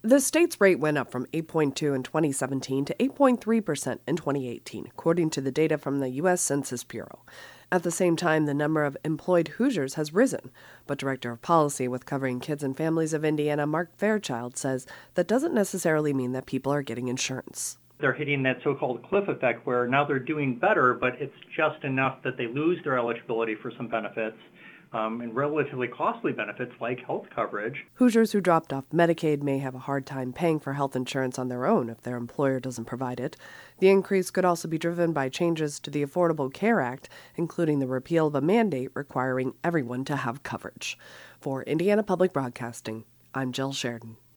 The state's rate went up from 8.2% in 2017 to 8.3% in 2018, according to the data from the U.S. Census Bureau. At the same time, the number of employed Hoosiers has risen, but Director of Policy with Covering Kids and Families of Indiana, Mark Fairchild, says that doesn't necessarily mean that people are getting insurance. They're hitting that so-called cliff effect where now they're doing better, but it's just enough that they lose their eligibility for some benefits. And relatively costly benefits like health coverage. Hoosiers who dropped off Medicaid may have a hard time paying for health insurance on their own if their employer doesn't provide it. The increase could also be driven by changes to the Affordable Care Act, including the repeal of a mandate requiring everyone to have coverage. For Indiana Public Broadcasting, I'm Jill Sheridan.